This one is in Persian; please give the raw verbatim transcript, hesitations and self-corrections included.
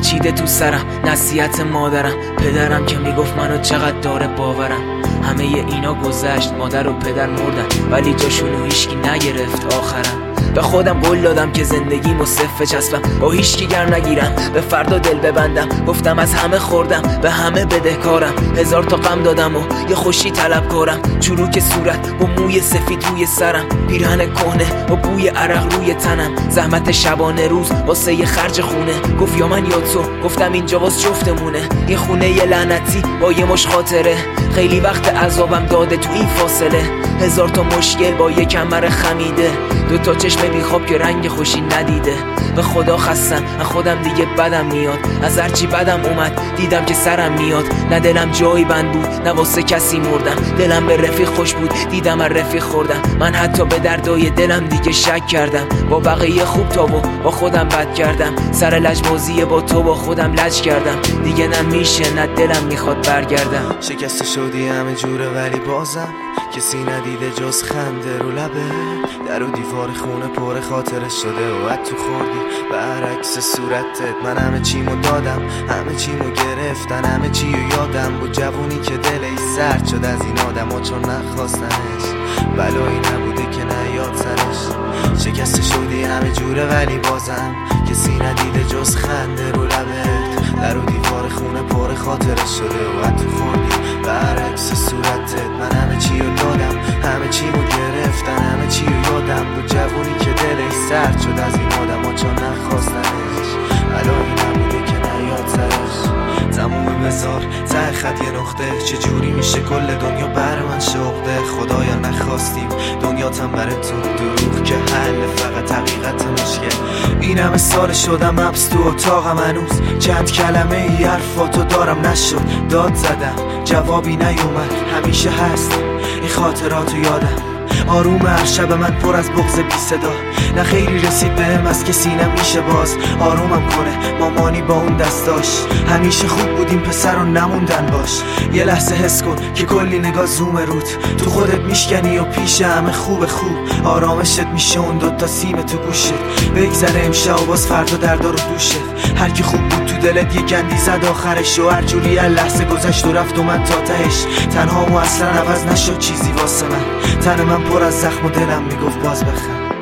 پیچیده تو سرم نصیحت مادرم، پدرم که میگفت منو چقدر داره باورم. همه اینا گذشت، مادر و پدر مردن ولی جاشونو هیچکی نگرفت آخرم. به خودم قول دادم که زندگیمو صفر چسبم، با هیچکی گرم نگیرم، به فردا دل ببندم. گفتم از همه خوردم، به همه بدهکارم. هزار تا غم دادم و یه خوشی طلب کارم. چروک صورت با موی سفید روی سرم، پیرهن کهنه با بوی عرق روی تنم. زحمت شبانه روز واسه یه خرج خونه. گفت یا من یا تو، گفتم اینجا واس جفتمونه. یه خونه یه لعنتی با یه مش خاطره، خیلی وقت عذابم داده تو این فاصله. هزار تا مشکل با یه کمر خمیده، دو تا چشم بیخواب که رنگ خوشی ندیده. به خدا خستم، از خودم دیگه بدم میاد. از هرچی بدم اومد دیدم که سرم میاد. نه دلم جایی بند بود، نه واسه کسی مردم. دلم به رفیق خوش بود، دیدم از رفیق خوردم. من حتی به دردای دلم دیگه شک کردم. با بقیه خوب تا و با خودم بد کردم. سر لجبازی با تو با خودم لج کردم. دیگه نه میشه نه دلم میخواد برگردم. شکسته شدی همه جوره ولی بازم کسی ندیده جز خنده رو لبه. در و دیوار خونه پر خاطره شده و حد تو خوردی برعکس صورتت. من همه چیمو دادم، همه چیمو گرفتن، همه چیو یادم بود. جوونی که دلش سرد شد از این آدم ها چون نخواستنش، بلایی نبوده که نیاد سرش. شکسته شدی همه جوره ولی بازم کسی ندیده جز خنده رو لبت. در و دیوار خونه پر خاطره شده و حد تو خوردی برعکس صورتت. من همه چیو دادم، همه چیمو گرفتن، همه چیو یادم بود. جوونی که دلش سرد شد از این آدم ها چون نخواستنش، بلایی نبوده که نیاد سرش. تموم بذار ته خط یه نقطه، چجوری میشه کل دنیا بر من شغله. خدایا نخواستیم دنیا تن بر تو، دروغ که حل فقط حقیقت مشکل. این همه سال شدم حبس تو اتاقم هنوز، چند کلمه ای حرفاتو دارم نشد. داد زدم جوابی نیومد، همیشه هست این خاطراتو یادم. آروم هر شب من پر از بغض بی صدا، نه خیلی رسید بهم از کسی نمیشه باز آرومم کنه. مامانی با اون دستاش همیشه خوب بودیم پسر و نموندن باش. یه لحظه حس کن که کلی نگاه زوم روت، تو خودت میشکنی و پیش همه خوب خوب آرامشت میشه اون دوتا سیم تو گوشت. بگذره امشب و باز فردا دردا رو دوشت. هر کی خوب بود تو دلت یه گندی زد آخرش، و هر جوری هر لحظه گذشت و رفت و من تا تهش. تنها مو اصلا عوض نشد چیزی واسه من، تن من پر از زخم و دلم میگفت باز بخند.